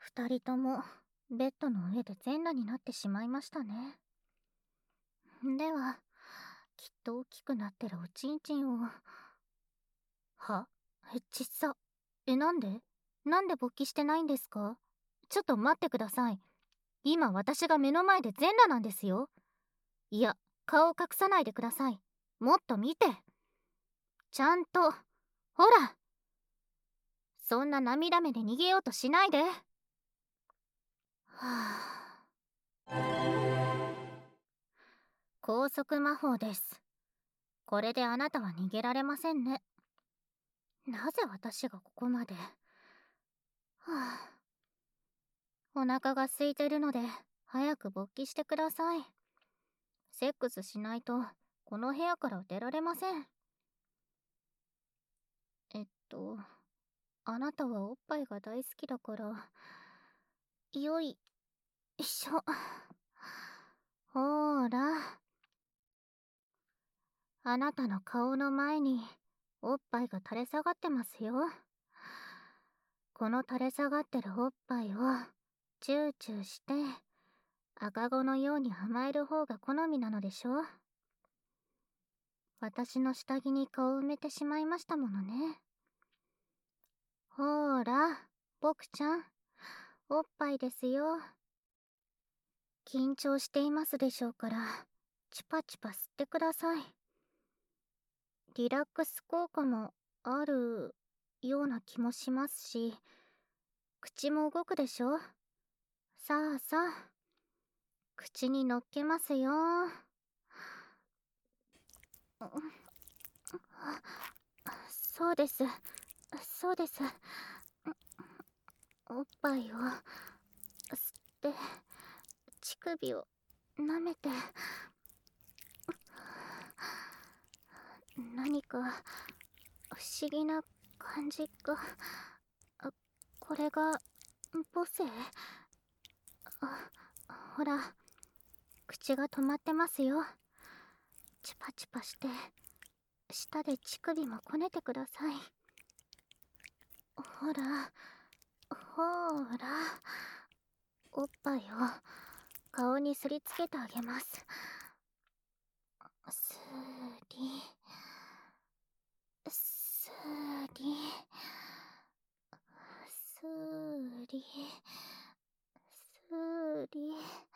二人ともベッドの上で全裸になってしまいましたね。では、きっと大きくなってるおちんちんを。ちっさ。なんで勃起してないんですか？ちょっと待ってください。今私が目の前で全裸なんですよ。いや、顔を隠さないでください。もっと見て。ちゃんと、ほら。そんな涙目で逃げようとしないで。高速魔法です。これであなたは逃げられませんね。なぜ私がここまで。お腹が空いてるので早く勃起してください。セックスしないとこの部屋から出られません。あなたはおっぱいが大好きだから。よいしょ。ほーら。あなたの顔の前におっぱいが垂れ下がってますよ。この垂れ下がってるおっぱいをチューチューして赤子のように甘える方が好みなのでしょ。私の下着に顔を埋めてしまいましたものね。ほーら、僕ちゃん、おっぱいですよ。緊張していますでしょうから、チュパチュパ吸ってください。リラックス効果もあるような気もしますし、口も動くでしょ。さあさあ、口に乗っけますよ。そうです、そうです。おっぱいを吸って乳首を舐めて。何か不思議な感じが。これが母性？ほら、口が止まってますよ。チュパチュパして舌で乳首もこねてください。ほらほーら、おっぱいを顔にすりつけてあげます。すりすりすりすり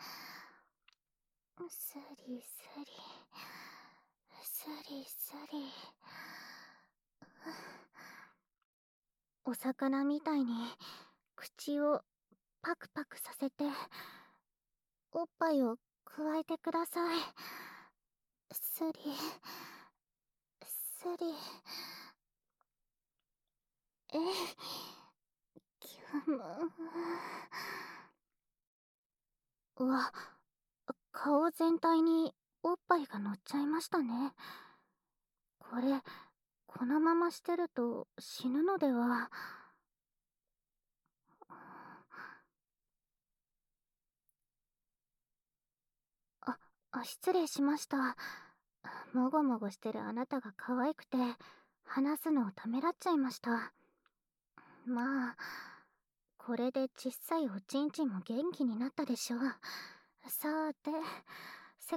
すりすりすりすり。お魚みたいに口をパクパクさせておっぱいをくわえてください。すりすり。キュム。うわ、顔全体におっぱいが乗っちゃいましたね。これ、このまましてると死ぬのでは。失礼しました。もごもごしてるあなたが可愛くて話すのをためらっちゃいました。まあ、これで小さいおちんちんも元気になったでしょう。さて、せ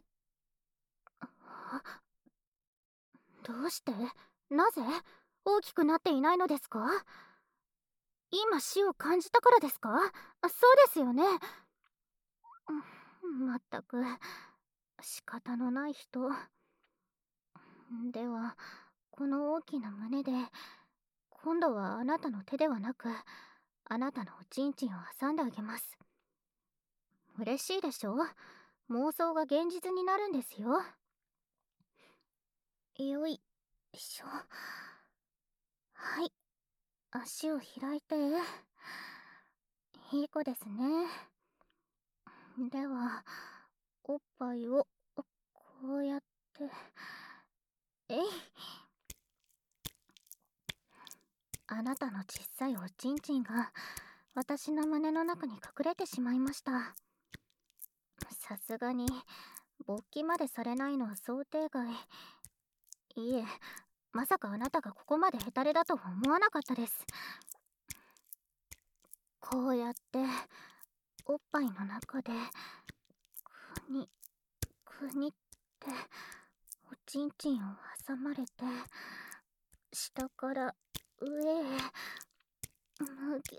どうして？なぜ大きくなっていないのですか？今死を感じたからですか？そうですよね。まったく仕方のない人。では、この大きな胸で今度はあなたの手ではなくあなたのおちんちんを挟んであげます。嬉しいでしょ？妄想が現実になるんですよ。よいしょ。はい、足を開いて。いい子ですね。では、おっぱいをこうやって。あなたの小さいおちんちんが私の胸の中に隠れてしまいました。さすがに勃起までされないのは想定外。いえ、まさかあなたがここまでヘタレだとは思わなかったです。 こうやっておっぱいの中でくにくにっておちんちんを挟まれて、下から上へむぎゅ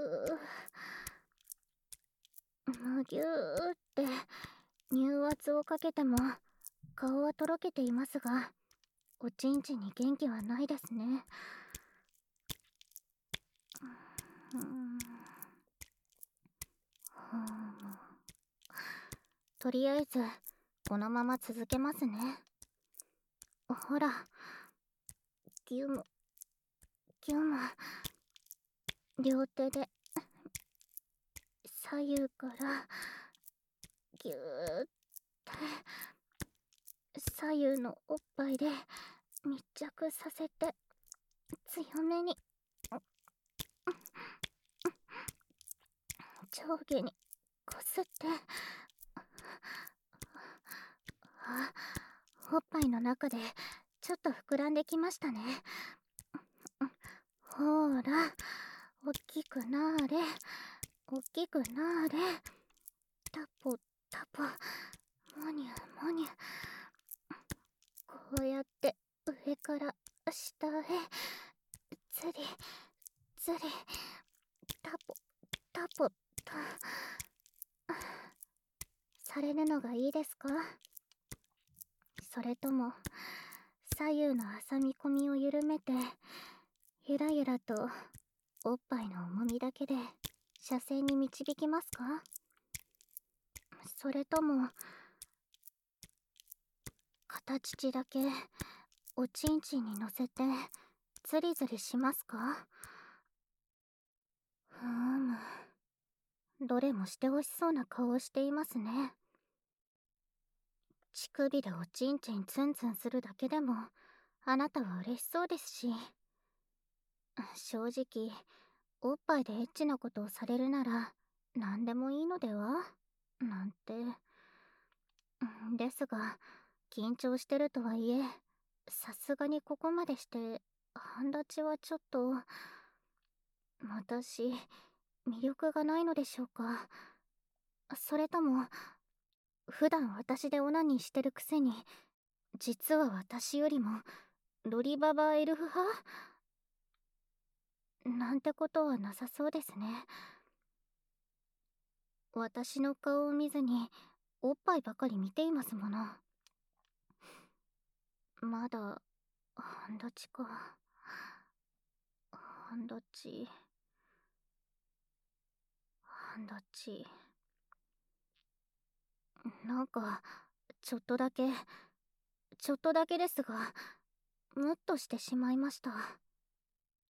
むぎゅーって乳圧をかけても顔はとろけていますが、おちんちんに元気はないですね。うーん、ふむ。とりあえずこのまま続けますね。ほら、ギュムギュム。両手で左右からギューって左右のおっぱいで密着させて、強めに上下にこすって、あ、おっぱいの中でちょっと膨らんできましたね。ほーら、おっきくなーれ、おっきくなーれ。タポタポ、モニュモニュ。こうやって上から下へずりずり、タポタポとされるのがいいですか？それとも左右の挟み込みを緩めて、ゆらゆらとおっぱいの重みだけで車線に導きますか？それとも片乳だけおちんちんに乗せてズリズリしますか？ふーむ、どれもしてほしそうな顔をしていますね。乳首でおちんちんツンツンするだけでもあなたは嬉しそうですし、正直おっぱいでエッチなことをされるなら何でもいいのではなんて。ですが、緊張してるとはいえ、さすがにここまでして半立ちはちょっと。私、魅力がないのでしょうか？それとも普段私でオナニーしてるくせに、実は私よりもロリババエルフ派なんてことはなさそうですね。私の顔を見ずにおっぱいばかり見ていますもの。まだ半立ちか。半立ち半立ち。なんかちょっとだけちょっとだけですがムッとしてしまいました。